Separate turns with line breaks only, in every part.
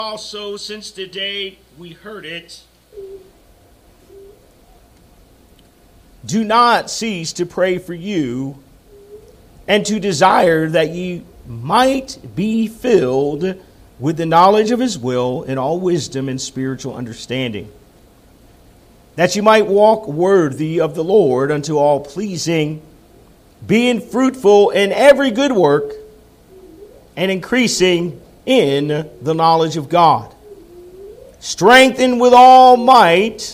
Also, since the day we heard it, do not cease to pray for you and to desire that ye might be filled with the knowledge of his will in all wisdom and spiritual understanding, that you might walk worthy of the Lord unto all pleasing, being fruitful in every good work and increasing in the knowledge of God, strengthened with all might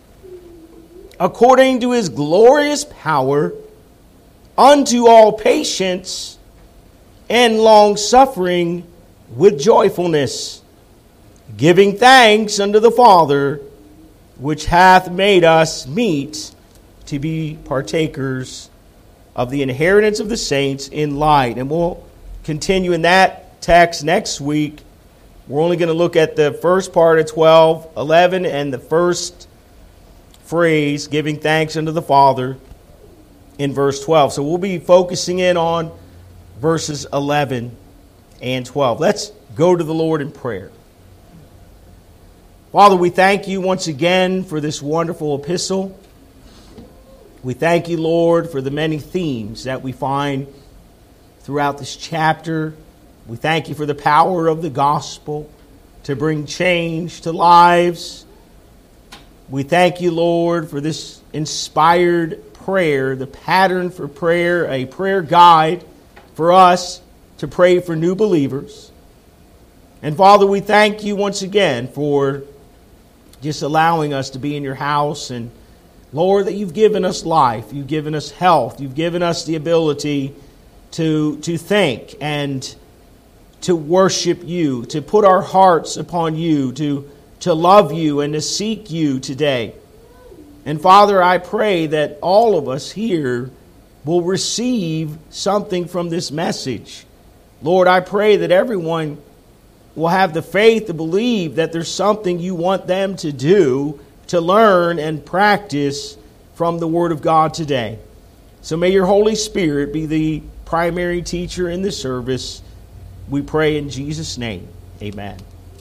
according to his glorious power, unto all patience and long suffering with joyfulness, giving thanks unto the Father, which hath made us meet to be partakers of the inheritance of the saints in light. And we'll continue in that text next week. We're only going to look at the first part of 12:11 and the first phrase, giving thanks unto the Father, in verse 12. So we'll be focusing in on verses 11 and 12. Let's go to the Lord in prayer. Father, we thank you once again for this wonderful epistle. We thank you, Lord, for the many themes that we find throughout this chapter. We thank you for the power of the gospel to bring change to lives. We thank you, Lord, for this inspired prayer, the pattern for prayer, a prayer guide for us to pray for new believers. And Father, we thank you once again for just allowing us to be in your house. And Lord, that you've given us life, you've given us health, you've given us the ability to think and to worship you, to put our hearts upon you, to love you and to seek you today. And Father, I pray that all of us here will receive something from this message. Lord, I pray that everyone will have the faith to believe that there's something you want them to do, to learn and practice from the Word of God today. So may your Holy Spirit be the primary teacher in this service. We pray in Jesus' name. Amen.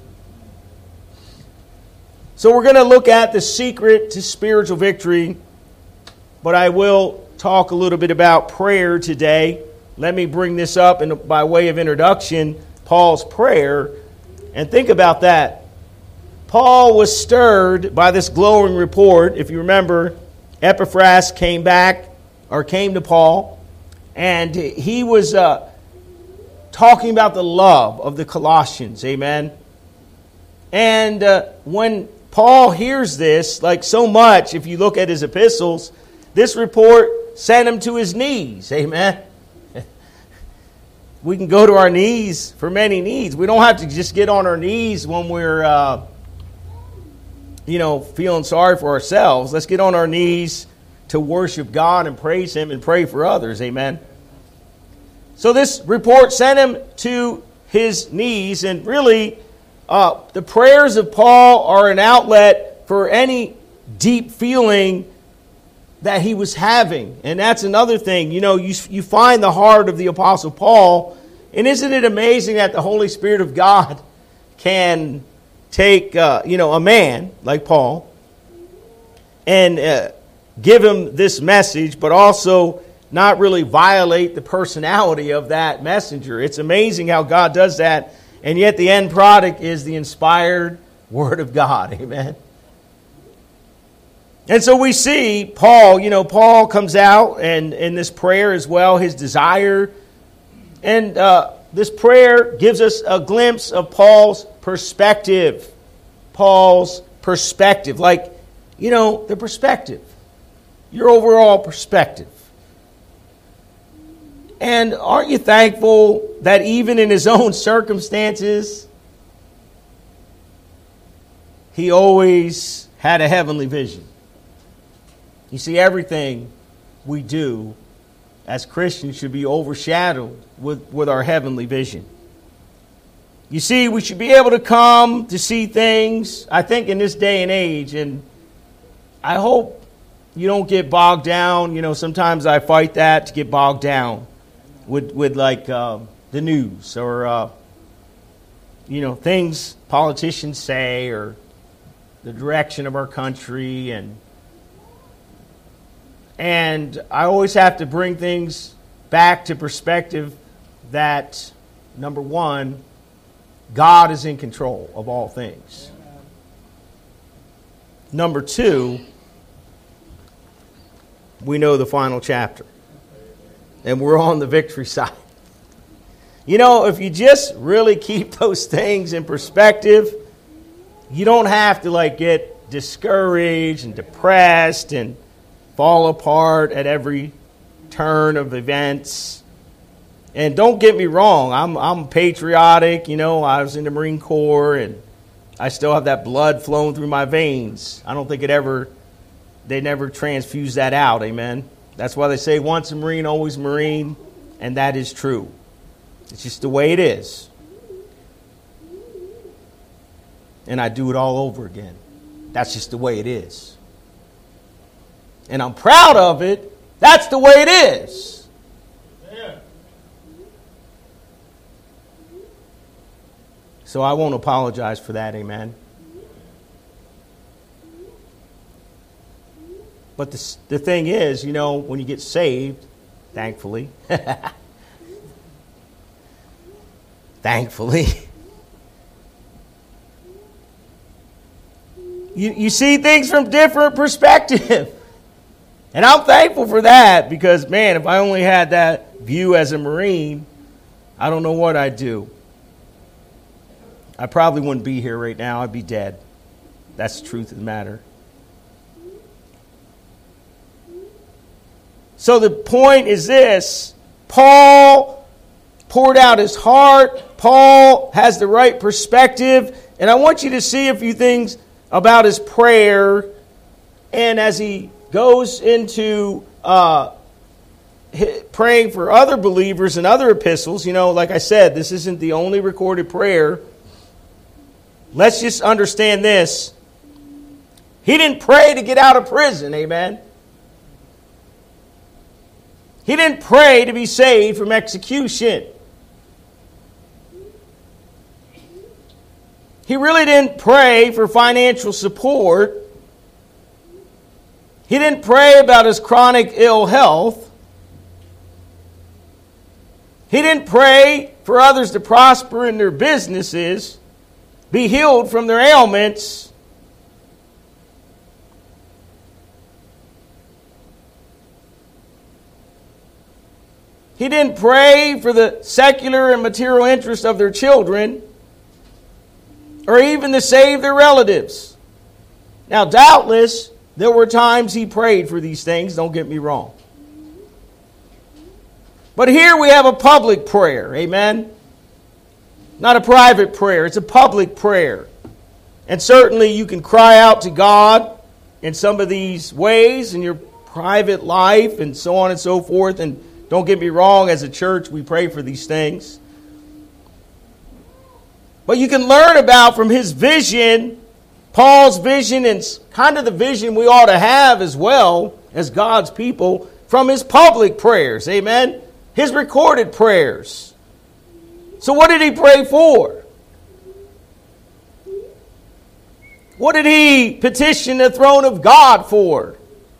So we're going to look at the secret to spiritual victory, but I will talk a little bit about prayer today. Let me bring this up by way of introduction, Paul's prayer, and think about that. Paul was stirred by this glowing report. If you remember, Epaphras came to Paul, and he was talking about the love of the Colossians. Amen. And when Paul hears this, like so much, if you look at his epistles, this report sent him to his knees. Amen. We can go to our knees for many needs. We don't have to just get on our knees when we're, feeling sorry for ourselves. Let's get on our knees to worship God and praise Him and pray for others. Amen. So this report sent him to his knees, and really, the prayers of Paul are an outlet for any deep feeling that he was having. And that's another thing. You find the heart of the Apostle Paul. And isn't it amazing that the Holy Spirit of God can take, a man like Paul and give him this message, but also not really violate the personality of that messenger. It's amazing how God does that. And yet the end product is the inspired Word of God. Amen. And so we see Paul, Paul comes out and in this prayer as well, his desire. And this prayer gives us a glimpse of Paul's perspective. Paul's perspective. The perspective. Your overall perspective. And aren't you thankful that even in his own circumstances, he always had a heavenly vision? You see, everything we do as Christians should be overshadowed with our heavenly vision. You see, we should be able to come to see things, I think, in this day and age, and I hope you don't get bogged down. Sometimes I fight that, to get bogged down with the news or, things politicians say or the direction of our country. And I always have to bring things back to perspective that, number one, God is in control of all things. Number two, we know the final chapter. And we're on the victory side. You know, if you just really keep those things in perspective, you don't have to get discouraged and depressed and fall apart at every turn of events. And don't get me wrong, I'm patriotic. You know, I was in the Marine Corps and I still have that blood flowing through my veins. I don't think they never transfuse that out, amen? That's why they say once a Marine, always Marine, and that is true. It's just the way it is. And I do it all over again. That's just the way it is. And I'm proud of it. That's the way it is. Yeah. So I won't apologize for that, amen? But the thing is, you know, when you get saved, thankfully, you see things from different perspective. And I'm thankful for that because, man, if I only had that view as a Marine, I don't know what I'd do. I probably wouldn't be here right now. I'd be dead. That's the truth of the matter. So the point is this. Paul poured out his heart. Paul has the right perspective. And I want you to see a few things about his prayer. And as he goes into praying for other believers and other epistles, you know, like I said, this isn't the only recorded prayer. Let's just understand this. He didn't pray to get out of prison, amen? He didn't pray to be saved from execution. He really didn't pray for financial support. He didn't pray about his chronic ill health. He didn't pray for others to prosper in their businesses, be healed from their ailments. He didn't pray for the secular and material interests of their children or even to save their relatives. Now, doubtless, there were times he prayed for these things, don't get me wrong. But here we have a public prayer, amen? Not a private prayer, it's a public prayer. And certainly you can cry out to God in some of these ways in your private life and so on and so forth. And don't get me wrong, as a church we pray for these things. But you can learn about from his vision, Paul's vision, and kind of the vision we ought to have as well as God's people from his public prayers, amen? His recorded prayers. So what did he pray for? What did he petition the throne of God for?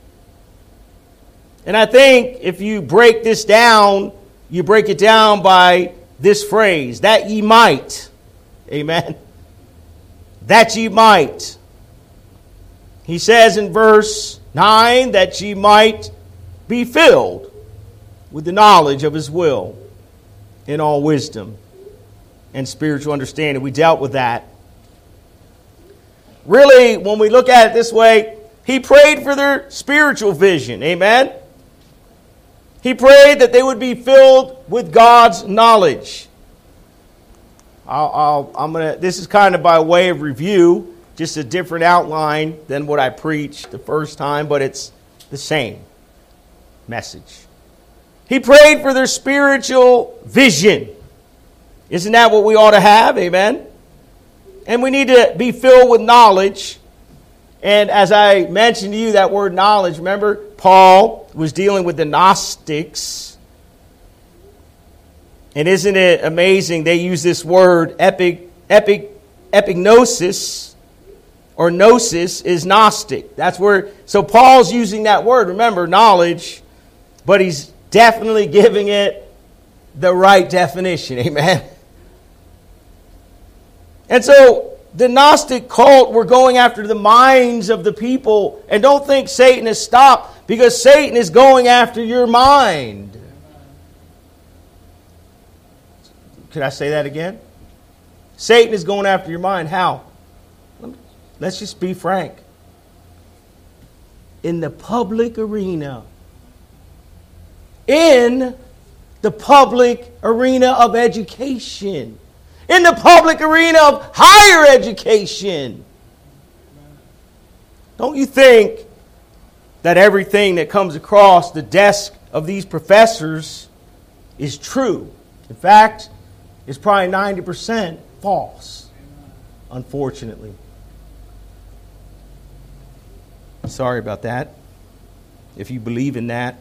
And I think if you break this down, you break it down by this phrase, that ye might. Amen. That ye might. He says in verse 9 that ye might be filled with the knowledge of his will in all wisdom and spiritual understanding. We dealt with that. Really, when we look at it this way, he prayed for their spiritual vision. Amen. He prayed that they would be filled with God's knowledge. This is kind of by way of review, just a different outline than what I preached the first time, but it's the same message. He prayed for their spiritual vision. Isn't that what we ought to have? Amen. And we need to be filled with knowledge. And as I mentioned to you, that word knowledge, remember, Paul was dealing with the Gnostics. And isn't it amazing? They use this word epignosis. epignosis or gnosis is Gnostic. That's where, so Paul's using that word, remember, knowledge, but he's definitely giving it the right definition. Amen. And so the Gnostic cult were going after the minds of the people. And don't think Satan has stopped, because Satan is going after your mind. Can I say that again? Satan is going after your mind. How? Let's just be frank. In the public arena. In the public arena of education. In the public arena of higher education. Don't you think that everything that comes across the desk of these professors is true? In fact, it's probably 90% false, unfortunately. Sorry about that, if you believe in that.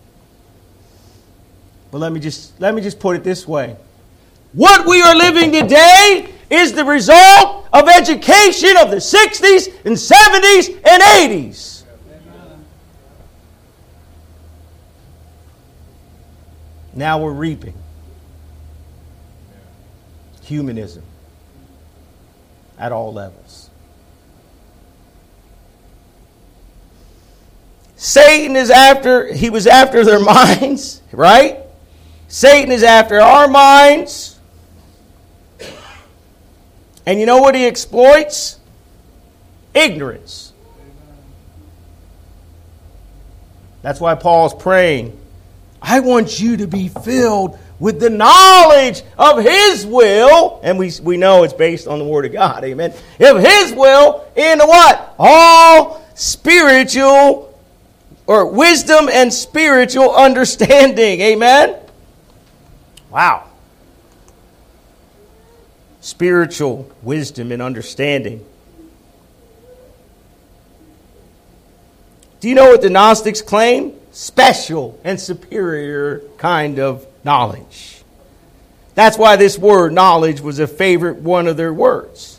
But let me just put it this way. What we are living today is the result of education of the 60s and 70s and 80s. Now we're reaping humanism at all levels. Satan is he was after their minds, right? Satan is after our minds. And you know what he exploits? Ignorance. That's why Paul's praying, I want you to be filled with the knowledge of His will. And we know it's based on the Word of God. Amen. Of His will in what? All spiritual or wisdom and spiritual understanding. Amen. Wow. Spiritual wisdom and understanding. Do you know what the Gnostics claim? Special and superior kind of knowledge. That's why this word knowledge was a favorite one of their words.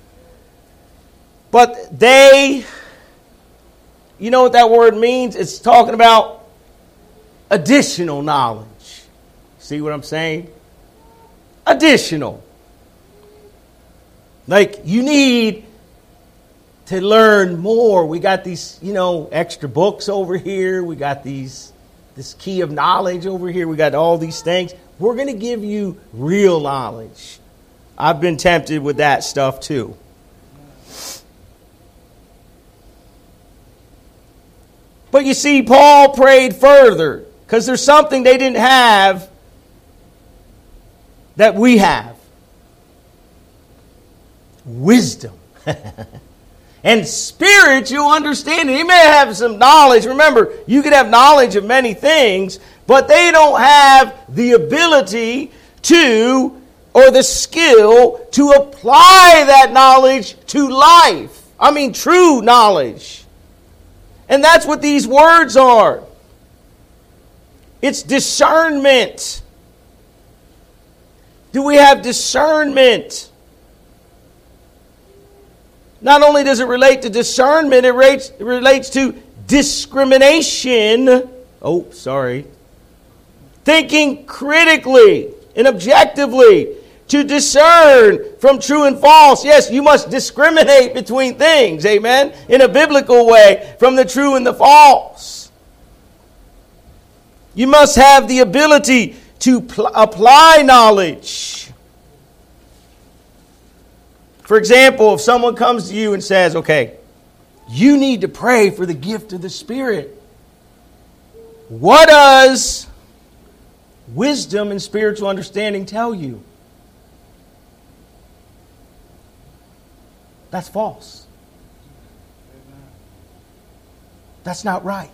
But you know what that word means? It's talking about additional knowledge. See what I'm saying? Additional. Like you need to learn more. We got these, extra books over here. We got this key of knowledge over here. We got all these things. We're going to give you real knowledge. I've been tempted with that stuff too. But you see, Paul prayed further because there's something they didn't have that we have. Wisdom. And spiritual understanding. He may have some knowledge. Remember, you can have knowledge of many things, but they don't have the ability to, or the skill to apply that knowledge to life. I mean, true knowledge. And that's what these words are. It's discernment. Do we have discernment? Not only does it relate to discernment, it relates to discrimination. Thinking critically and objectively to discern from true and false. Yes, you must discriminate between things, amen, in a biblical way from the true and the false. You must have the ability to apply knowledge. For example, if someone comes to you and says, okay, you need to pray for the gift of the Spirit. What does wisdom and spiritual understanding tell you? That's false. That's not right.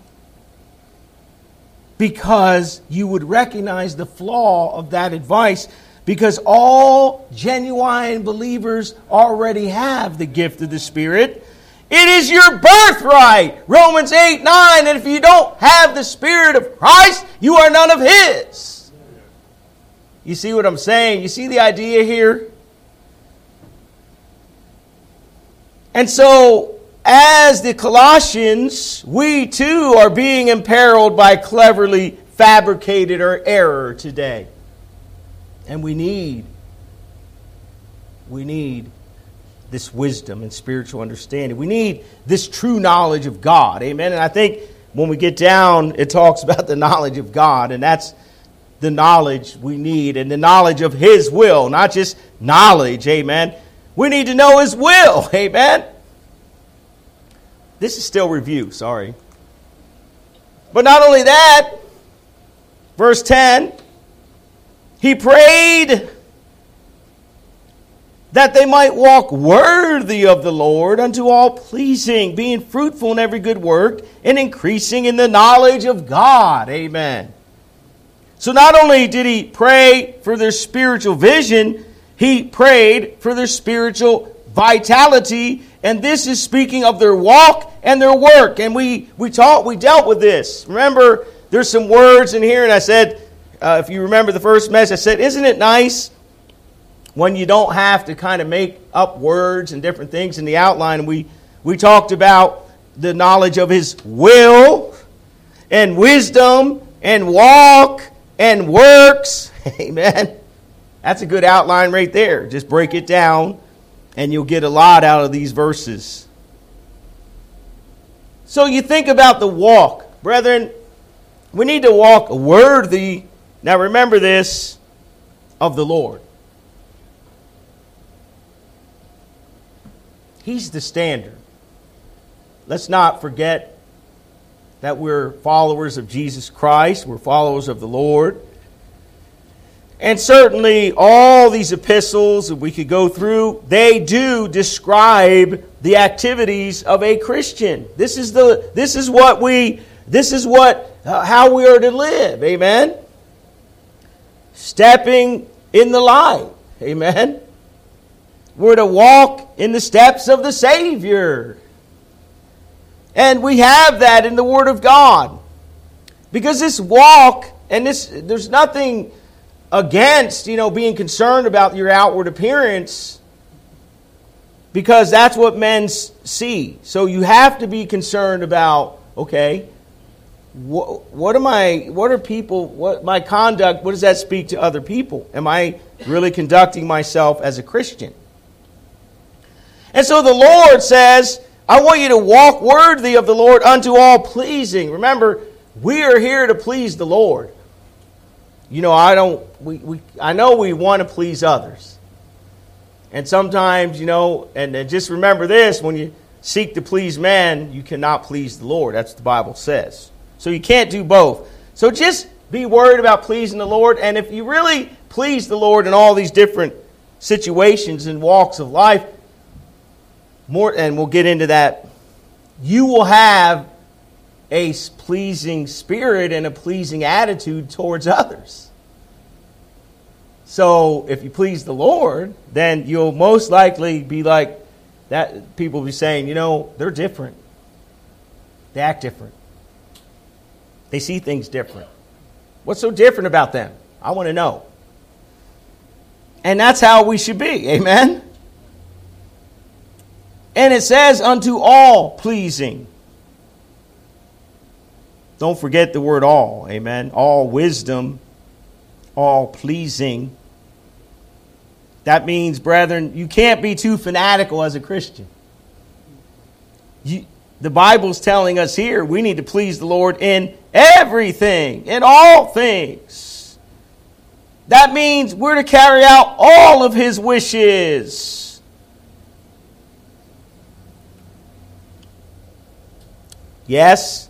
Because you would recognize the flaw of that advice. Because all genuine believers already have the gift of the Spirit. It is your birthright. Romans 8:9. And if you don't have the Spirit of Christ, you are none of His. You see what I'm saying? You see the idea here? And so, as the Colossians, we too are being imperiled by cleverly fabricated or error today. And we need this wisdom and spiritual understanding. We need this true knowledge of God. Amen. And I think when we get down, it talks about the knowledge of God, and that's the knowledge we need, and the knowledge of His will, not just knowledge. Amen. We need to know His will. Amen. This is still review, sorry. But not only that, verse 10, he prayed that they might walk worthy of the Lord unto all pleasing, being fruitful in every good work, and increasing in the knowledge of God. Amen. So not only did he pray for their spiritual vision, he prayed for their spiritual vitality, and this is speaking of their walk and their work. And we dealt with this. Remember, there's some words in here, and I said, if you remember the first message, I said, isn't it nice when you don't have to kind of make up words and different things in the outline? And we talked about the knowledge of His will and wisdom and walk and works. Amen. That's a good outline right there. Just break it down and you'll get a lot out of these verses. So you think about the walk. Brethren, we need to walk worthy, now remember this, of the Lord. He's the standard. Let's not forget that we're followers of Jesus Christ. We're followers of the Lord. And certainly all these epistles that we could go through, they do describe the activities of a Christian. This is how we are to live. Amen. Stepping in the light. Amen. We're to walk in the steps of the Savior. And we have that in the Word of God. Because this walk, and there's nothing against, being concerned about your outward appearance, because that's what men see. So you have to be concerned about, okay, what my conduct, what does that speak to other people? Am I really conducting myself as a Christian? And so the Lord says, I want you to walk worthy of the Lord unto all pleasing. Remember, we are here to please the Lord. I know we want to please others. And sometimes, and just remember this, when you seek to please man, you cannot please the Lord. That's what the Bible says. So you can't do both. So just be worried about pleasing the Lord. And if you really please the Lord in all these different situations and walks of life, and we'll get into that, you will have a pleasing spirit and a pleasing attitude towards others. So if you please the Lord, then you'll most likely be like that. People will be saying, they're different. They act different. They see things different. What's so different about them? I want to know. And that's how we should be. Amen? And it says, unto all pleasing. Don't forget the word all. Amen? All wisdom, all pleasing. That means, brethren, you can't be too fanatical as a Christian. The Bible's telling us here we need to please the Lord in everything, in all things. That means we're to carry out all of His wishes. Yes,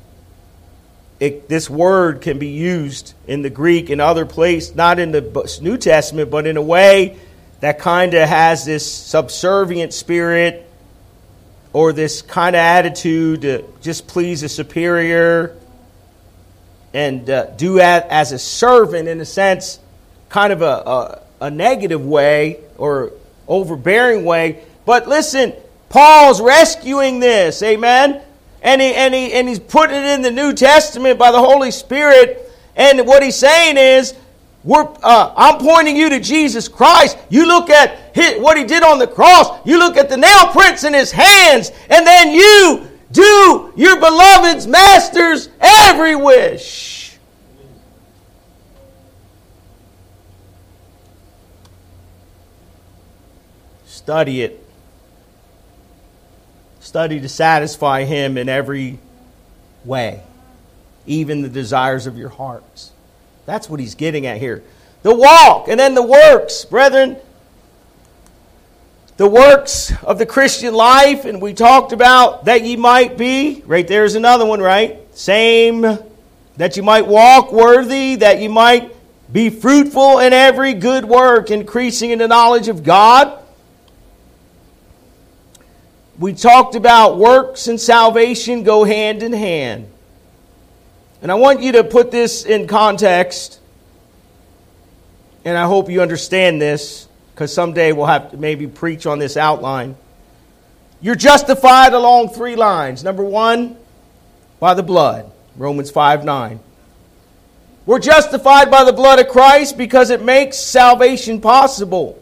this word can be used in the Greek in other places, not in the New Testament, but in a way that kind of has this subservient spirit or this kind of attitude to just please a superior and do that as a servant, in a sense, kind of a negative way or overbearing way. But listen, Paul's rescuing this, amen? And he's putting it in the New Testament by the Holy Spirit. And what he's saying is, I'm pointing you to Jesus Christ. You look at what he did on the cross. You look at the nail prints in his hands. And then you do your beloved's master's every wish. Study it. Study to satisfy him in every way, even the desires of your hearts. That's what he's getting at here. The walk and then the works, brethren. The works of the Christian life, and we talked about that ye might be. Right there's another one, right? Same, that you might walk worthy, that you might be fruitful in every good work, increasing in the knowledge of God. We talked about works and salvation go hand in hand. And I want you to put this in context, and I hope you understand this, because someday we'll have to maybe preach on this outline. You're justified along three lines. Number one, by the blood. Romans 5:9. We're justified by the blood of Christ because it makes salvation possible.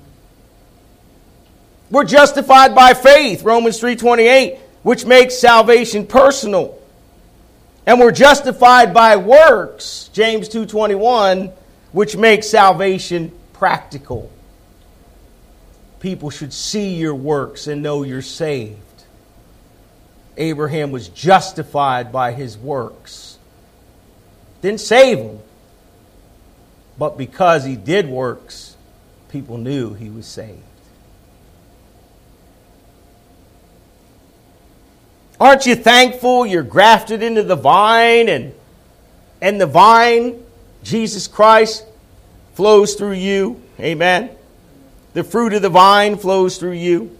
We're justified by faith, Romans 3:28, which makes salvation personal. And we're justified by works, James 2:21, which makes salvation practical. People should see your works and know you're saved. Abraham was justified by his works. Didn't save him. But because he did works, people knew he was saved. Aren't you thankful you're grafted into the vine, and the vine, Jesus Christ, flows through you? Amen. The fruit of the vine flows through you.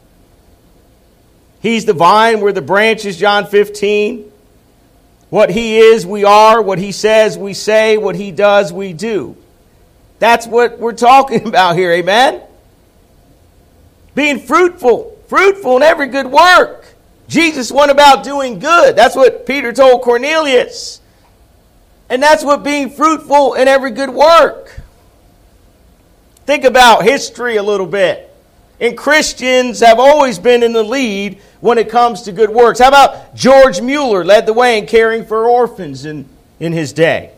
He's the vine, we're the branches, John 15. What he is, we are. What he says, we say. What he does, we do. That's what we're talking about here, amen? Being fruitful in every good work. Jesus went about doing good. That's what Peter told Cornelius. And that's what being fruitful in every good work. Think about history a little bit. And Christians have always been in the lead when it comes to good works. How about George Mueller led the way in caring for orphans in his day?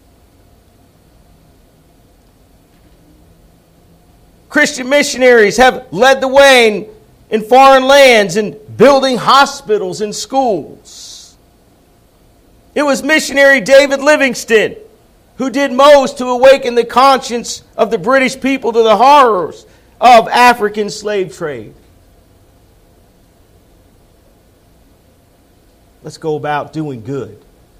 Christian missionaries have led the way in foreign lands and building hospitals and schools. It was missionary David Livingstone who did most to awaken the conscience of the British people to the horrors of African slave trade. Let's go about doing good.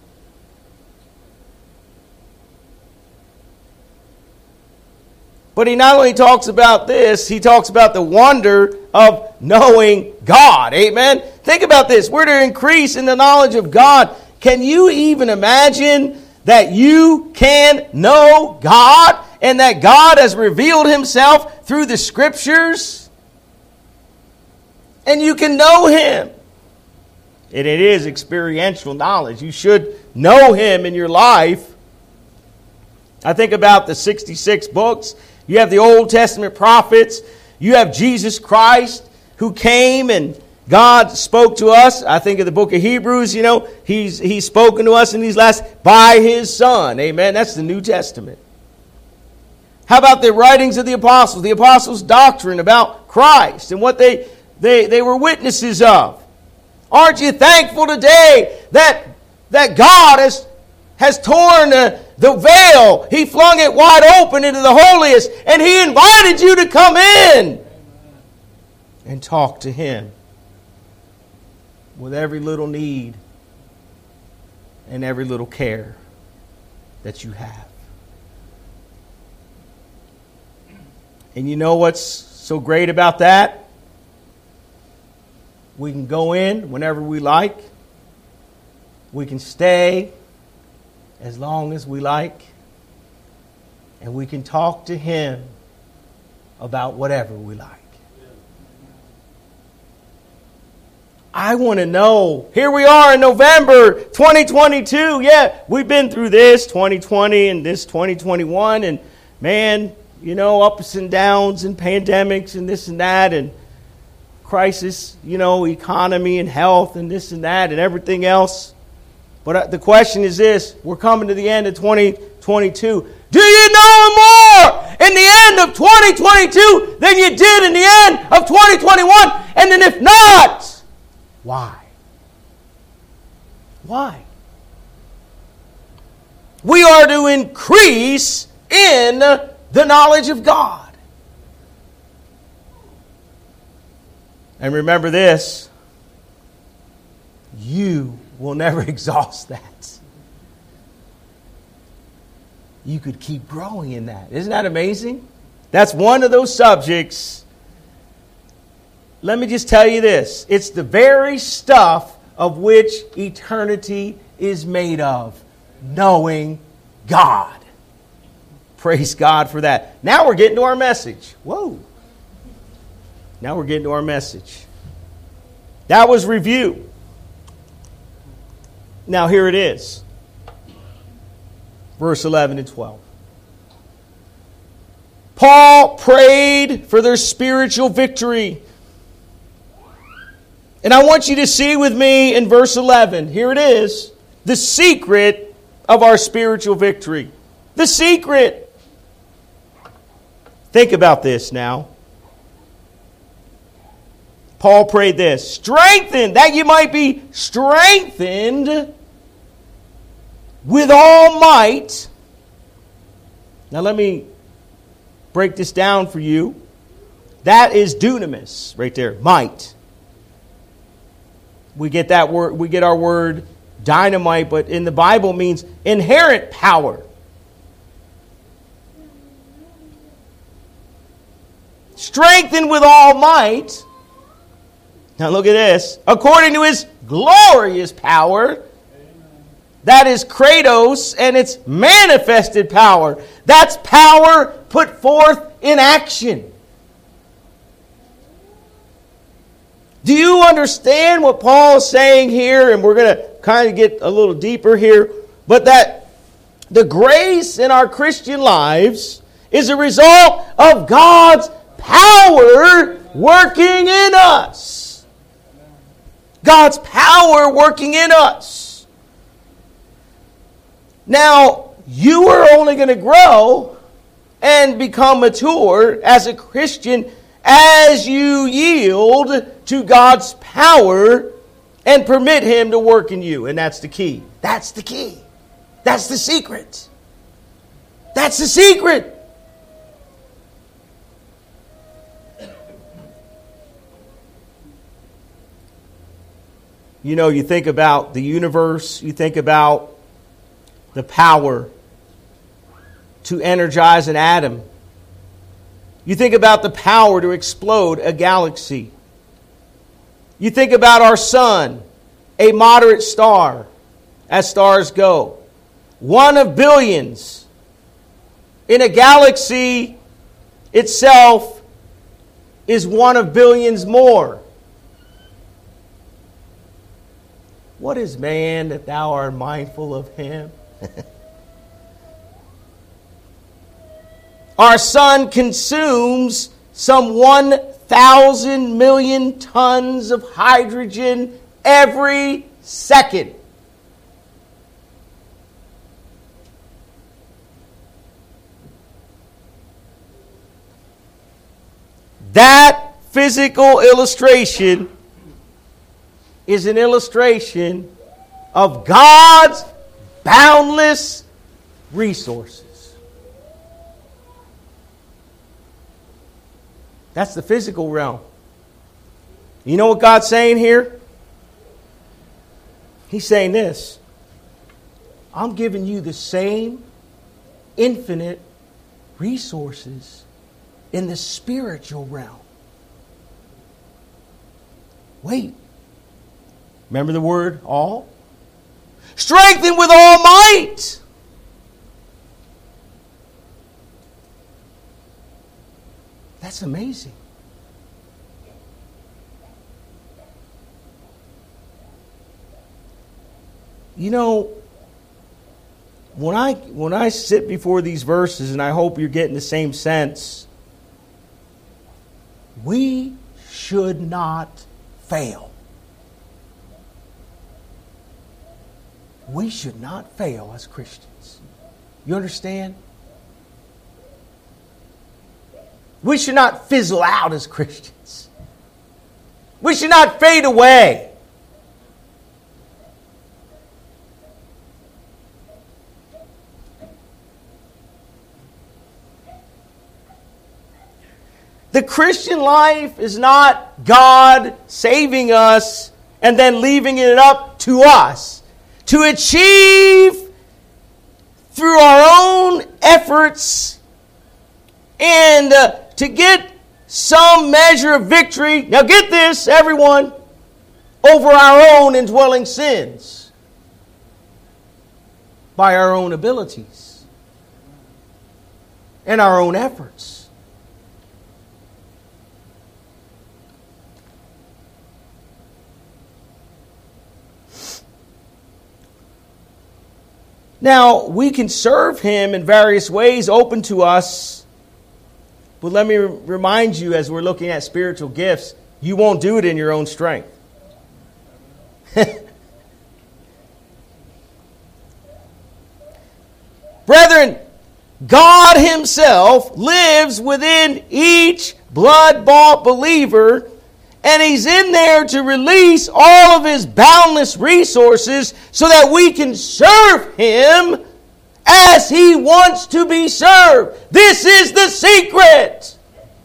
But he not only talks about this, he talks about the wonder of knowing God. Amen? Think about this. We're to increase in the knowledge of God. Can you even imagine that you can know God and that God has revealed himself through the scriptures? And you can know him. And it is experiential knowledge. You should know him in your life. I think about the 66 books. You have the Old Testament prophets. You have Jesus Christ who came and God spoke to us. I think of the book of Hebrews, He's spoken to us in these last by His Son. Amen. That's the New Testament. How about the writings of the apostles' doctrine about Christ and what they were witnesses of? Aren't you thankful today that God has torn the veil? He flung it wide open into the holiest, and He invited you to come in and talk to Him with every little need and every little care that you have. And you know what's so great about that? We can go in whenever we like. We can stay as long as we like. And we can talk to Him about whatever we like. I want to know. Here we are in November 2022. Yeah, we've been through this 2020 and this 2021. And man, ups and downs and pandemics and this and that and crisis, economy and health and this and that and everything else. But the question is this. We're coming to the end of 2022. Do you know more in the end of 2022 than you did in the end of 2021? And then if not, why? Why? We are to increase in the knowledge of God. And remember this, you will never exhaust that. You could keep growing in that. Isn't that amazing? That's one of those subjects. Let me just tell you this. It's the very stuff of which eternity is made of. Knowing God. Praise God for that. Now we're getting to our message. Whoa. Now we're getting to our message. That was review. Now here it is. Verse 11 and 12. Paul prayed for their spiritual victory. And I want you to see with me in verse 11. Here it is. The secret of our spiritual victory. The secret. Think about this now. Paul prayed this. Strengthen, that you might be strengthened with all might. Now let me break this down for you. That is dunamis right there, might. We get that word, we get our word dynamite, but in the Bible means inherent power. Strengthened with all might. Now look at this. According to his glorious power. That is kratos, and it's manifested power. That's power put forth in action. Do you understand what Paul is saying here? And we're going to kind of get a little deeper here. But that the grace in our Christian lives is a result of God's power working in us. God's power working in us. Now, you are only going to grow and become mature as a Christian as you yield to God's power and permit Him to work in you. And that's the key. That's the key. That's the secret. That's the secret. You think about the universe, you think about the power to energize an atom. You think about the power to explode a galaxy. You think about our sun, a moderate star, as stars go. One of billions. In a galaxy itself is one of billions more. What is man that thou art mindful of him? Our sun consumes some 1,000 million tons of hydrogen every second. That physical illustration is an illustration of God's boundless resources. That's the physical realm. You know what God's saying here? He's saying this. I'm giving you the same infinite resources in the spiritual realm. Wait. Remember the word all? Strengthened with all might. That's amazing. You know, when I sit before these verses, and I hope you're getting the same sense, we should not fail. We should not fail as Christians. You understand? We should not fizzle out as Christians. We should not fade away. The Christian life is not God saving us and then leaving it up to us to achieve through our own efforts and to get some measure of victory. Now get this, everyone, over our own indwelling sins by our own abilities and our own efforts. Now, we can serve Him in various ways open to us. But let me remind you, as we're looking at spiritual gifts, you won't do it in your own strength. Brethren, God Himself lives within each blood-bought believer, and He's in there to release all of His boundless resources so that we can serve Him as He wants to be served. This is the secret.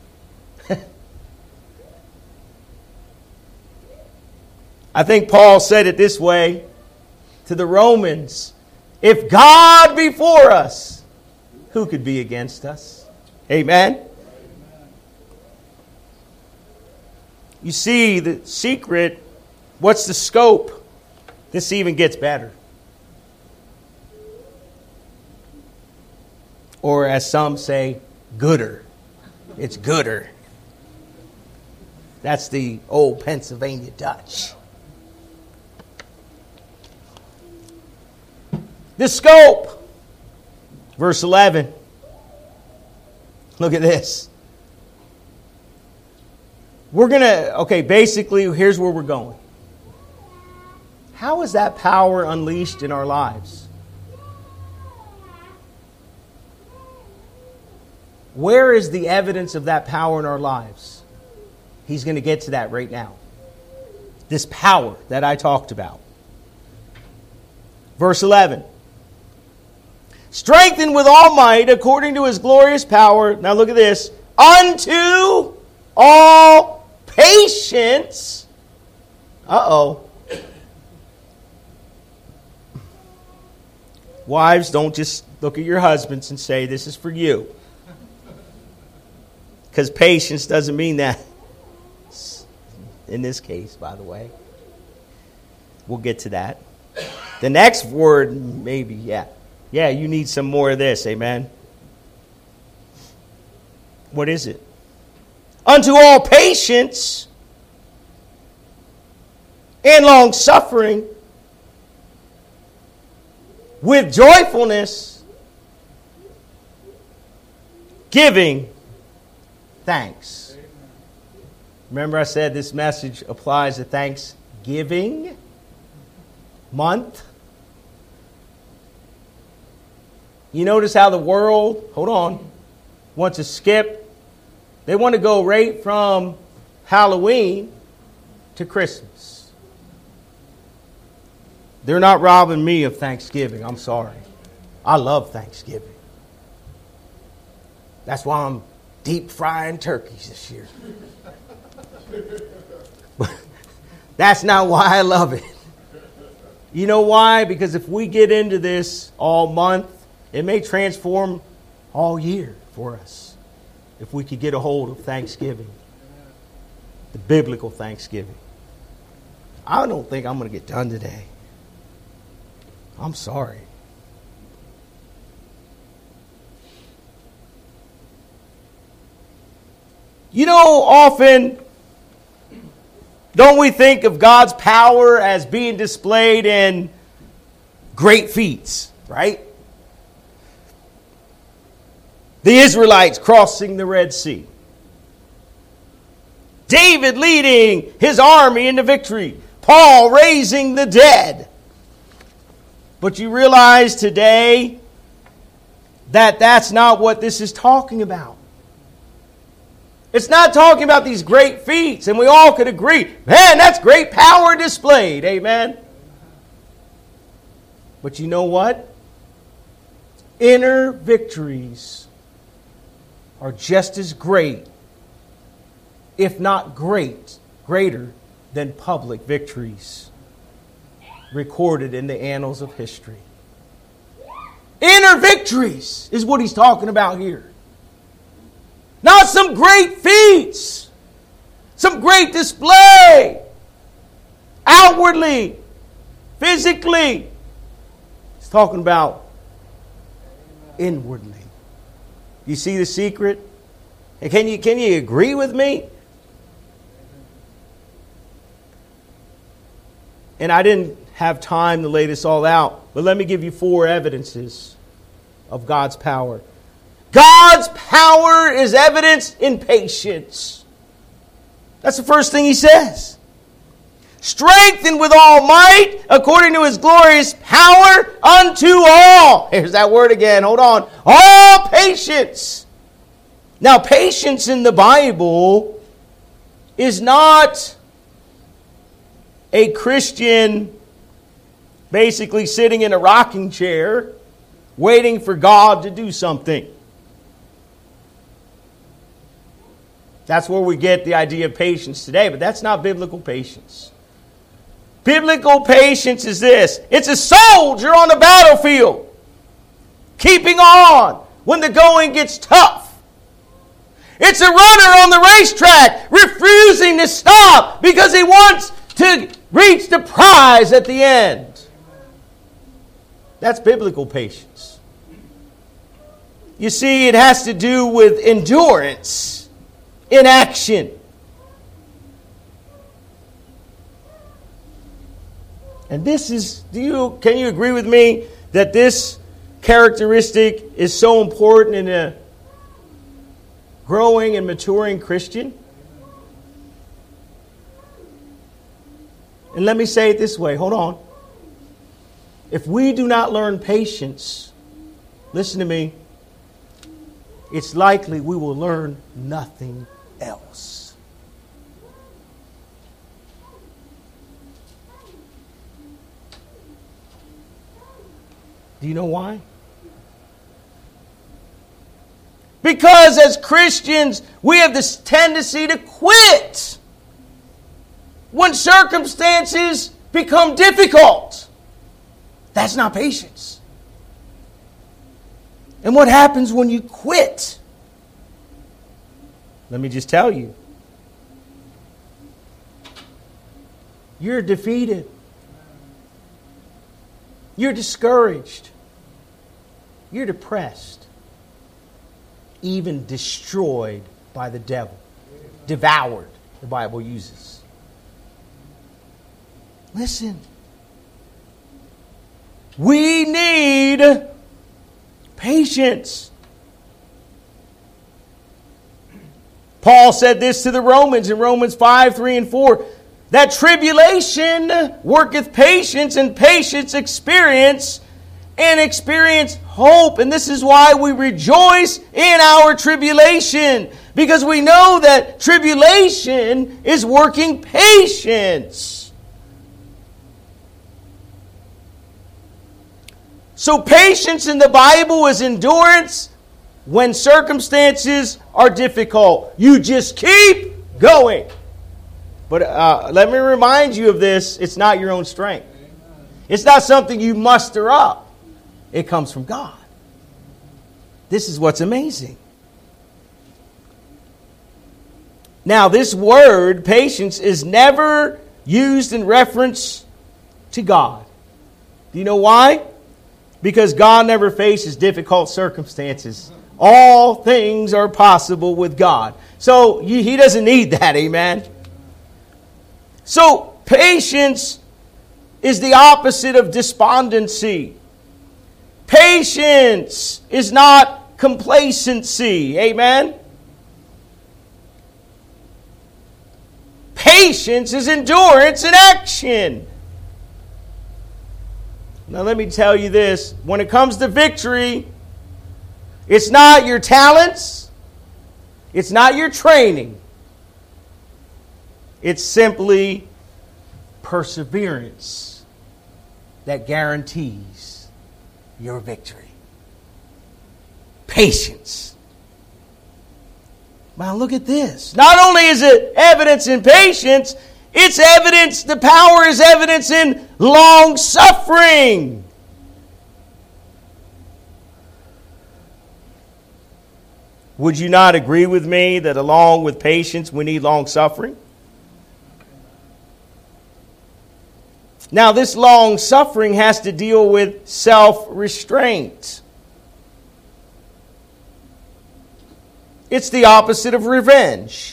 I think Paul said it this way to the Romans: if God be for us, who could be against us? Amen. You see, the secret, what's the scope? This even gets better. Or as some say, gooder. It's gooder. That's the old Pennsylvania Dutch. The scope. Verse 11. Look at this. We're going to, basically, here's where we're going. How is that power unleashed in our lives? Where is the evidence of that power in our lives? He's going to get to that right now. This power that I talked about. Verse 11. Strengthened with all might according to His glorious power. Now look at this. Unto all patience. Wives, don't just look at your husbands and say, this is for you. Because patience doesn't mean that. In this case, by the way. We'll get to that. The next word, maybe, yeah. Yeah, you need some more of this, amen? What is it? Unto all patience and long suffering with joyfulness, giving thanks. Remember I said this message applies to Thanksgiving month. You notice how the world, wants to skip. They want to go right from Halloween to Christmas. They're not robbing me of Thanksgiving. I'm sorry. I love Thanksgiving. That's why I'm deep frying turkeys this year. That's not why I love it. You know why? Because if we get into this all month, it may transform all year for us. If we could get a hold of Thanksgiving. The biblical Thanksgiving. I don't think I'm going to get done today. I'm sorry. You know, often, don't we think of God's power as being displayed in great feats, right? The Israelites crossing the Red Sea. David leading his army into victory. Paul raising the dead. But you realize today that that's not what this is talking about. It's not talking about these great feats, and we all could agree, man, that's great power displayed, amen? But you know what? Inner victories are just as great, if not greater than public victories recorded in the annals of history. Inner victories is what he's talking about here. Not some great feats, some great display, outwardly, physically. He's talking about inwardly. You see the secret? And can you agree with me? And I didn't have time to lay this all out, but let me give you 4 evidences of God's power. God's power is evidenced in patience. That's the first thing he says. Strengthened with all might, according to his glorious power, unto all. Here's that word again. Hold on. All patience. Now, patience in the Bible is not a Christian basically sitting in a rocking chair waiting for God to do something. That's where we get the idea of patience today, but that's not biblical patience. Biblical patience is this. It's a soldier on the battlefield, keeping on when the going gets tough. It's a runner on the racetrack, refusing to stop because he wants to reach the prize at the end. That's biblical patience. You see, it has to do with endurance in action. And this is, can you agree with me that this characteristic is so important in a growing and maturing Christian? And let me say it this way, hold on. If we do not learn patience, listen to me, it's likely we will learn nothing else. Do you know why? Because as Christians, we have this tendency to quit when circumstances become difficult. That's not patience. And what happens when you quit? Let me just tell you. You're defeated. You're discouraged. You're depressed. Even destroyed by the devil. Devoured, the Bible uses. Listen. We need patience. Paul said this to the Romans in Romans 5, 3, and 4. That tribulation worketh patience, and patience experience, and experience hope. And this is why we rejoice in our tribulation. Because we know that tribulation is working patience. So patience in the Bible is endurance when circumstances are difficult. You just keep going. But let me remind you of this. It's not your own strength. It's not something you muster up. It comes from God. This is what's amazing. Now, this word, patience, is never used in reference to God. Do you know why? Because God never faces difficult circumstances. All things are possible with God. So He doesn't need that, amen? So patience is the opposite of despondency. Patience is not complacency. Amen? Patience is endurance in action. Now let me tell you this. When it comes to victory, it's not your talents. It's not your training. It's simply perseverance that guarantees your victory. Patience. Now look at this. Not only is it evidence in patience, it's evidence, the power is evidence in long suffering. Would you not agree with me that along with patience, we need long suffering? Now, this long suffering has to deal with self-restraint. It's the opposite of revenge.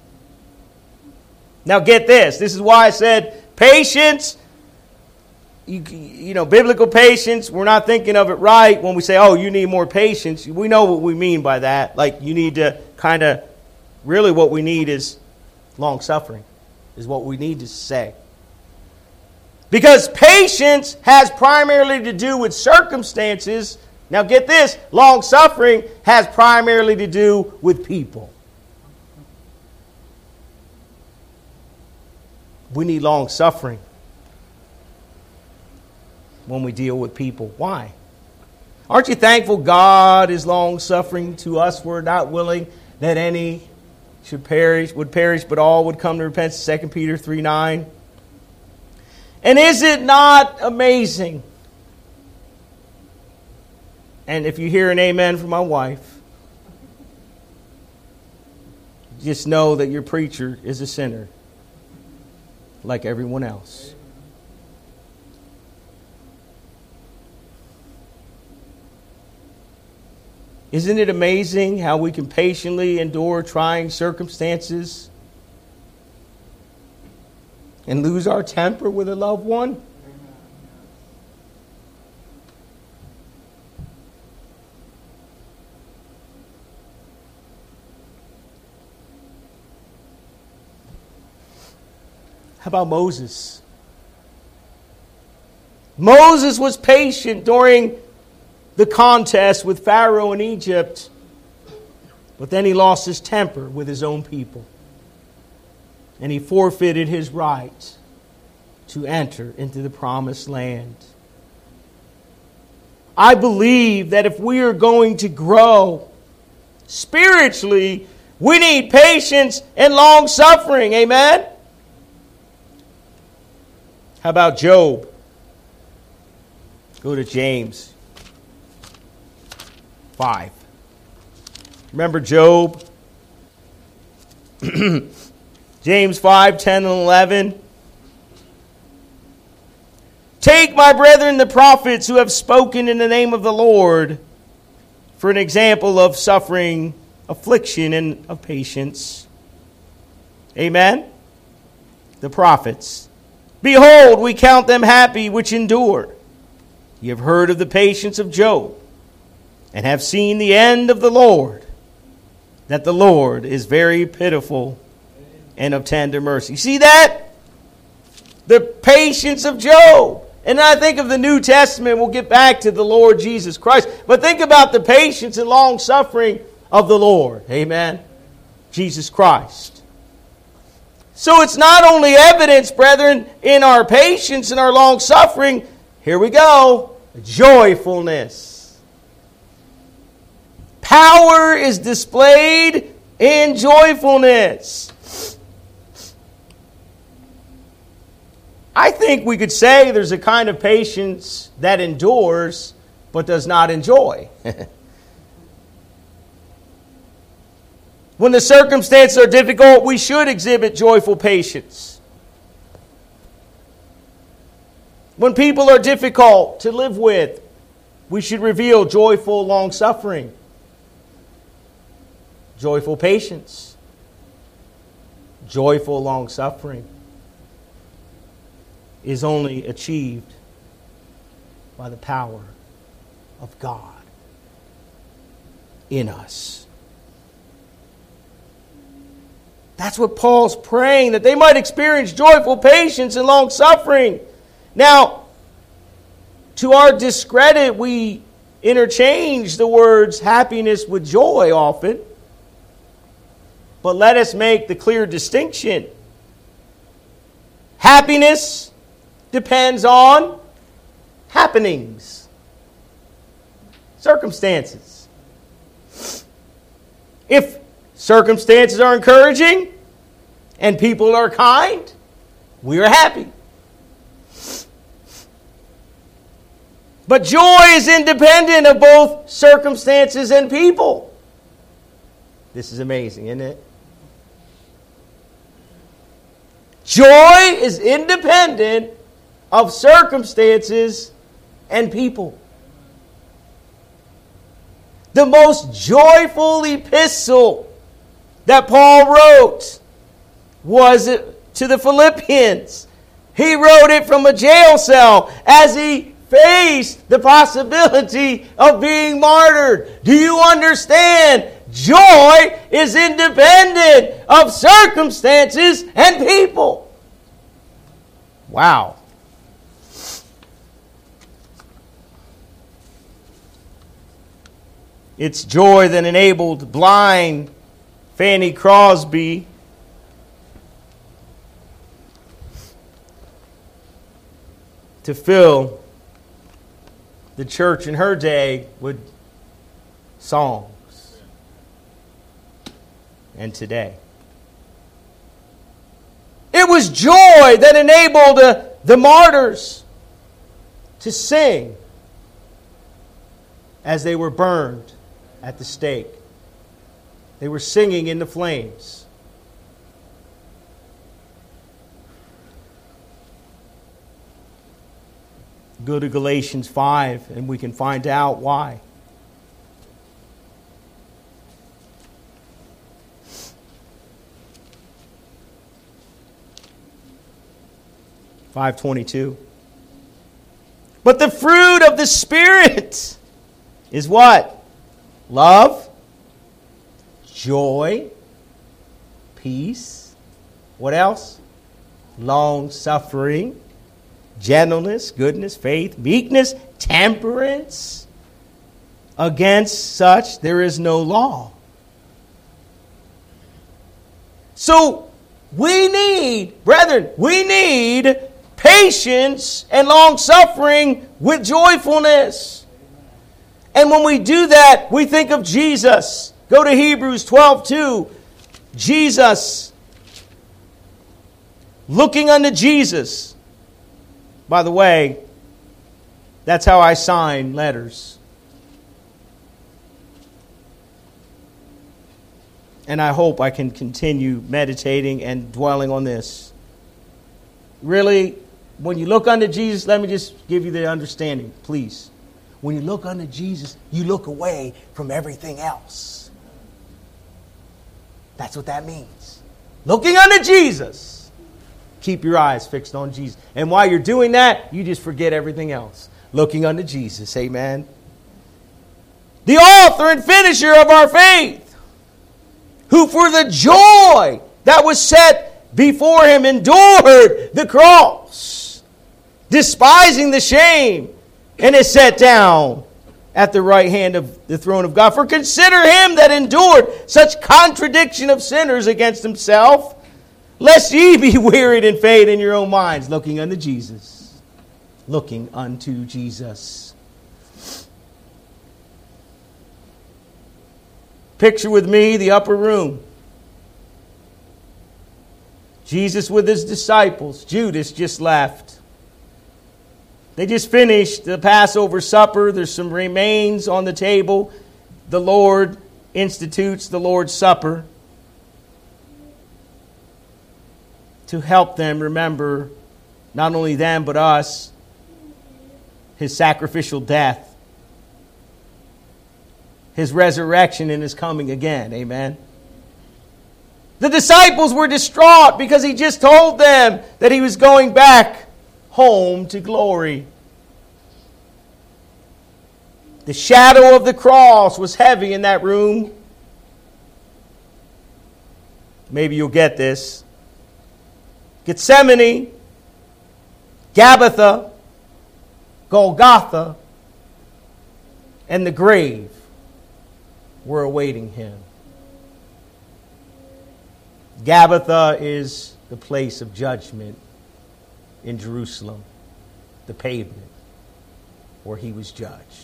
Now, get this. This is why I said patience. You know, biblical patience, we're not thinking of it right when we say, oh, you need more patience. We know what we mean by that. Like, you need to kind of, really what we need is long suffering, is what we need to say. Because patience has primarily to do with circumstances. Now get this, long suffering has primarily to do with people. We need long suffering when we deal with people. Why? Aren't you thankful God is long suffering to us? We're not willing that any would perish, but all would come to repentance. 2 Peter 3:9. And is it not amazing? And if you hear an amen from my wife, just know that your preacher is a sinner, like everyone else. Isn't it amazing how we can patiently endure trying circumstances and lose our temper with a loved one? How about Moses? Moses was patient during the contest with Pharaoh in Egypt, but then he lost his temper with his own people. And he forfeited his right to enter into the promised land. I believe that if we are going to grow spiritually, we need patience and long suffering. Amen? How about Job? Go to James 5. Remember Job? James 5, 10 and 11. Take, my brethren, the prophets who have spoken in the name of the Lord for an example of suffering, affliction, and of patience. Amen? The prophets. Behold, we count them happy which endure. You have heard of the patience of Job, and have seen the end of the Lord, that the Lord is very pitiful and of tender mercy. See that? The patience of Job. And I think of the New Testament, we'll get back to the Lord Jesus Christ. But think about the patience and long suffering of the Lord. Amen? Jesus Christ. So it's not only evidence, brethren, in our patience and our long suffering. Here we go. Joyfulness. Power is displayed in joyfulness. I think we could say there's a kind of patience that endures but does not enjoy. When the circumstances are difficult, we should exhibit joyful patience. When people are difficult to live with, we should reveal joyful long-suffering, joyful patience, joyful long-suffering. is only achieved by the power of God in us. That's what Paul's praying, that they might experience joyful patience and long suffering. Now, to our discredit, we interchange the words happiness with joy often. But let us make the clear distinction. Happiness depends on happenings, circumstances. If circumstances are encouraging and people are kind, we are happy. But joy is independent of both circumstances and people. This is amazing, isn't it? Joy is independent of circumstances and people. The most joyful epistle that Paul wrote was to the Philippians. He wrote it from a jail cell as he faced the possibility of being martyred. Do you understand? Joy is independent of circumstances and people. Wow. It's joy that enabled blind Fanny Crosby to fill the church in her day with songs. And today, it was joy that enabled the martyrs to sing as they were burned at the stake. They were singing in the flames. Go to Galatians 5 and we can find out why. (5:22). But the fruit of the Spirit is what? Love, joy, peace. What else? Long suffering, gentleness, goodness, faith, meekness, temperance. Against such there is no law. So we need, brethren, we need patience and long suffering with joyfulness. And when we do that, we think of Jesus. Go to Hebrews 12:2. Jesus, looking unto Jesus. By the way, that's how I sign letters. And I hope I can continue meditating and dwelling on this. Really, when you look unto Jesus, let me just give you the understanding, please. When you look unto Jesus, you look away from everything else. That's what that means. Looking unto Jesus. Keep your eyes fixed on Jesus. And while you're doing that, you just forget everything else. Looking unto Jesus. Amen. The author and finisher of our faith, who for the joy that was set before him endured the cross, despising the shame, and is set down at the right hand of the throne of God. For consider him that endured such contradiction of sinners against himself, lest ye be wearied and fade in your own minds, looking unto Jesus. Looking unto Jesus. Picture with me the upper room. Jesus with his disciples. Judas just left. They just finished the Passover supper. There's some remains on the table. The Lord institutes the Lord's Supper to help them remember, not only them but us, his sacrificial death, his resurrection, and his coming again. Amen. The disciples were distraught because he just told them that he was going back home to glory. The shadow of the cross was heavy in that room. Maybe you'll get this. Gethsemane, Gabbatha, Golgotha, and the grave were awaiting him. Gabbatha is the place of judgment in Jerusalem, the pavement where he was judged.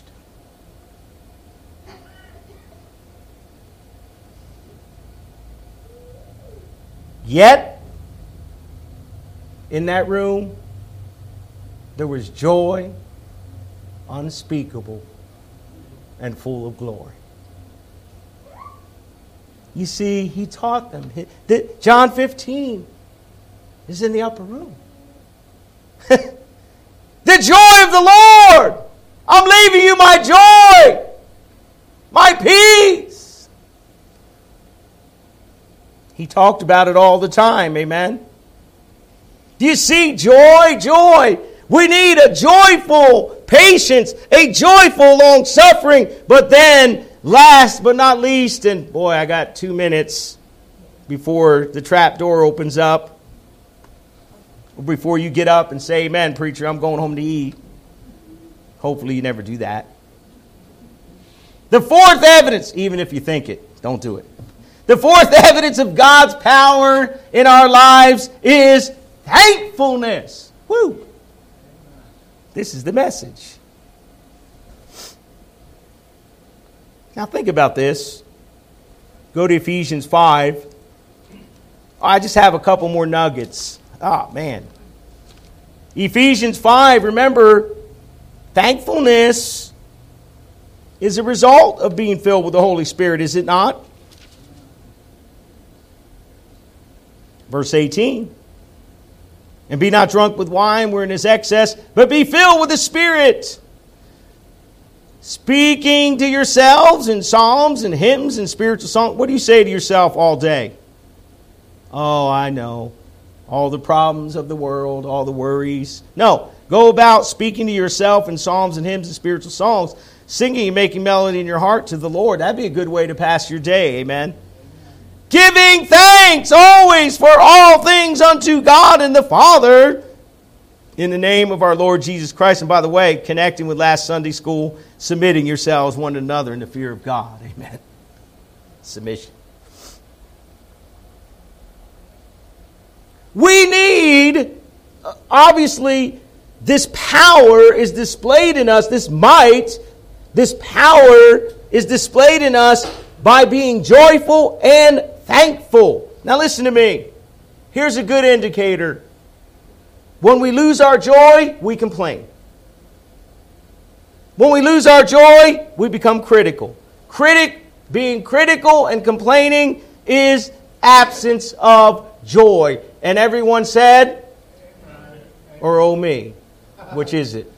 Yet, in that room, there was joy unspeakable and full of glory. You see, he taught them. John 15 is in the upper room. The joy of the Lord. I'm leaving you my joy, my peace. He talked about it all the time, amen? Do you see joy? Joy. We need a joyful patience, a joyful long suffering. But then, last but not least, and boy, I got 2 minutes before the trap door opens up. Before you get up and say, amen, preacher, I'm going home to eat. Hopefully you never do that. The fourth evidence, even if you think it, don't do it. The fourth evidence of God's power in our lives is thankfulness. Woo! This is the message. Now think about this. Go to Ephesians 5. I just have a couple more nuggets. Oh, man. Ephesians 5, remember, thankfulness is a result of being filled with the Holy Spirit, is it not? Verse 18. And be not drunk with wine wherein is excess, but be filled with the Spirit, speaking to yourselves in psalms and hymns and spiritual songs. What do you say to yourself all day? Oh, I know. All the problems of the world, all the worries. No, go about speaking to yourself in psalms and hymns and spiritual songs, singing and making melody in your heart to the Lord. That'd be a good way to pass your day, amen? Giving thanks always for all things unto God and the Father in the name of our Lord Jesus Christ. And by the way, connecting with last Sunday school, submitting yourselves one to another in the fear of God. Amen. Submission. We need, obviously, this power is displayed in us, this might, this power is displayed in us by being joyful and thankful. Now listen to me. Here's a good indicator. When we lose our joy, we complain. When we lose our joy, we become critical. Being critical and complaining is absence of joy. And everyone said, or oh me, which is it?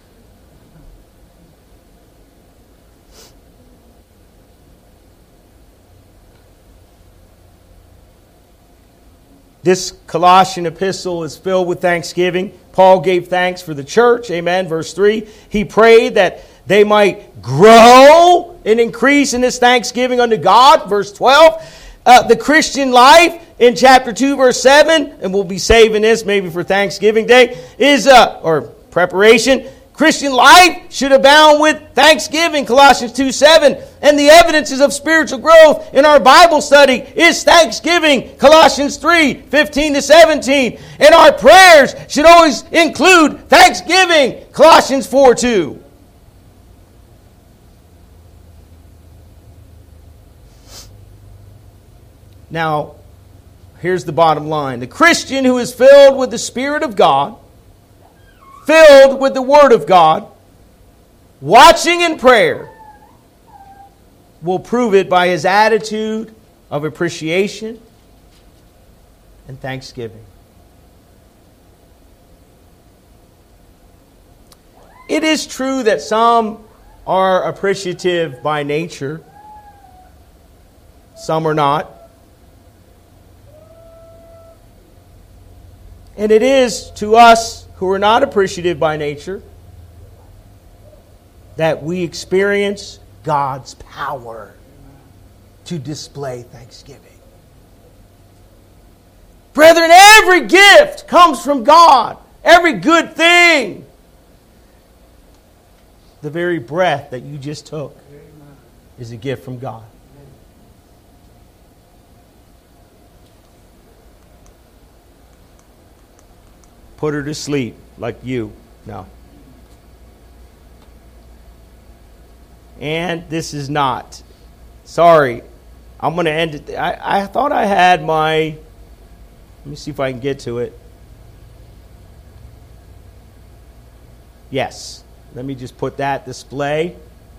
This Colossian epistle is filled with thanksgiving. Paul gave thanks for the church. Amen. Verse 3. He prayed that they might grow and increase in this thanksgiving unto God. Verse 12. The Christian life in chapter 2, verse 7, and we'll be saving this maybe for Thanksgiving Day, is, or preparation. Christian life should abound with thanksgiving, Colossians 2:7. And the evidences of spiritual growth in our Bible study is thanksgiving, Colossians 3:15-17. And our prayers should always include thanksgiving, Colossians 4:2. Now, here's the bottom line. The Christian who is filled with the Spirit of God, filled with the Word of God, watching in prayer, will prove it by his attitude of appreciation and thanksgiving. It is true that some are appreciative by nature. Some are not. And it is to us who are not appreciative by nature, that we experience God's power to display thanksgiving. Brethren, every gift comes from God. Every good thing. The very breath that you just took is a gift from God. Put her to sleep like you. No. And this is not. Sorry. I'm going to end it. I thought I had my... Let me see if I can get to it. Yes. Let me just put that display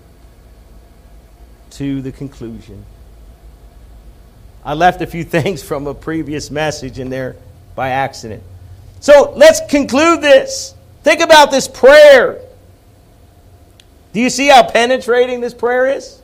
to the conclusion. I left a few things from a previous message in there by accident. So let's conclude this. Think about this prayer. Do you see how penetrating this prayer is?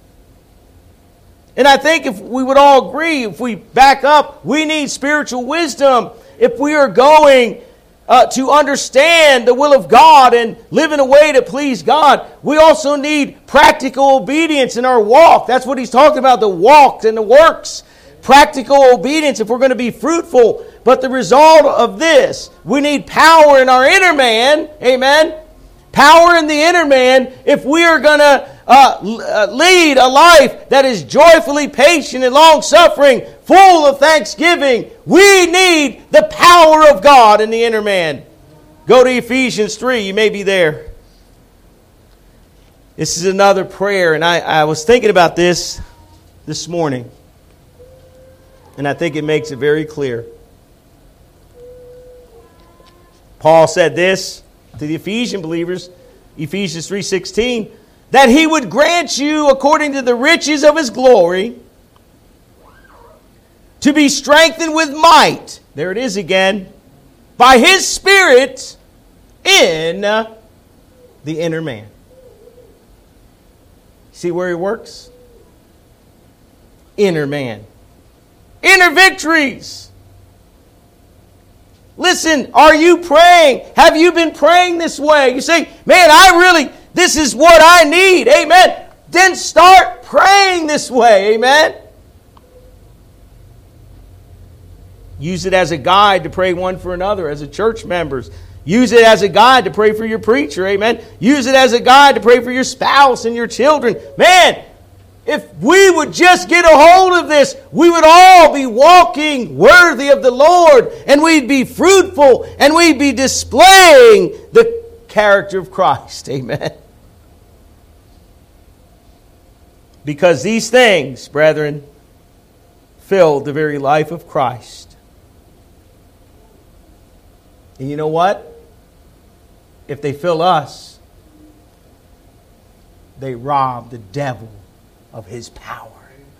And I think if we would all agree, if we back up, we need spiritual wisdom if we are going to understand the will of God and live in a way to please God. We also need practical obedience in our walk. That's what he's talking about, the walk and the works. Practical obedience if we're going to be fruitful. But the result of this, we need power in our inner man. Amen. Power in the inner man if we are going to lead a life that is joyfully patient and long-suffering, full of thanksgiving. We need the power of God in the inner man. Go to Ephesians 3. You may be there. This is another prayer, and I was thinking about this morning, and I think it makes it very clear. Paul said this to the Ephesian believers, Ephesians 3:16, that he would grant you, according to the riches of his glory, to be strengthened with might, there it is again, by his Spirit in the inner man. See where he works? Inner man. Inner victories. Listen, are you praying? Have you been praying this way? You say, man, this is what I need. Amen. Then start praying this way. Amen. Use it as a guide to pray one for another as a church members. Use it as a guide to pray for your preacher. Amen. Use it as a guide to pray for your spouse and your children. Man, if we would just get a hold of this, we would all be walking worthy of the Lord, and we'd be fruitful, and we'd be displaying the character of Christ. Amen. Because these things, brethren, fill the very life of Christ. And you know what? If they fill us, they rob the devil of his power.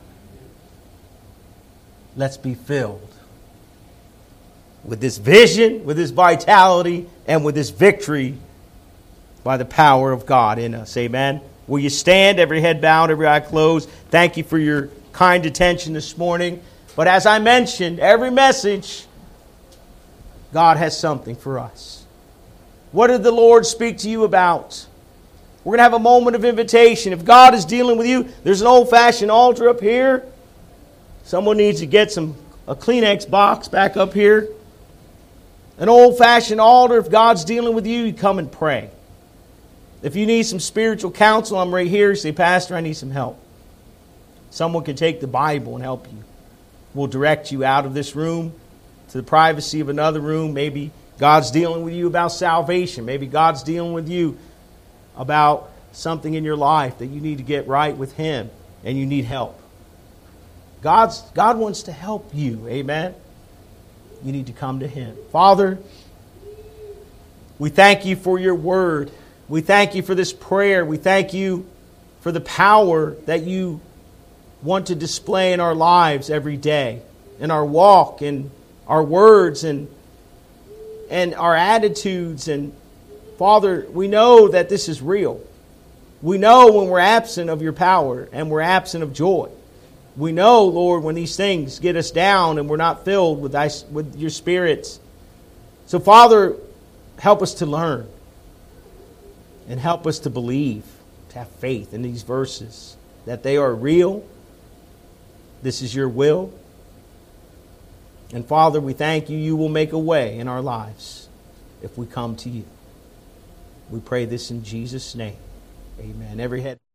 Let's be filled with this vision, with this vitality, and with this victory by the power of God in us. Amen. Will you stand, every head bowed, every eye closed? Thank you for your kind attention this morning. But as I mentioned, every message, God has something for us. What did the Lord speak to you about? We're going to have a moment of invitation. If God is dealing with you, there's an old-fashioned altar up here. Someone needs to get a Kleenex box back up here. An old-fashioned altar. If God's dealing with you, you come and pray. If you need some spiritual counsel, I'm right here. You say, Pastor, I need some help. Someone can take the Bible and help you. We'll direct you out of this room to the privacy of another room. Maybe God's dealing with you about salvation. Maybe God's dealing with you about something in your life that you need to get right with Him and you need help. God wants to help you. Amen. You need to come to Him. Father, we thank you for your word. We thank you for this prayer. We thank you for the power that you want to display in our lives every day, in our walk, in our words, and our attitudes. And Father, we know that this is real. We know when we're absent of your power and we're absent of joy. We know, Lord, when these things get us down and we're not filled with your spirits. So, Father, Help us to learn. And help us to believe, to have faith in these verses, that they are real. This is your will. And Father, we thank you. You will make a way in our lives if we come to you. We pray this in Jesus' name. Amen. Every head.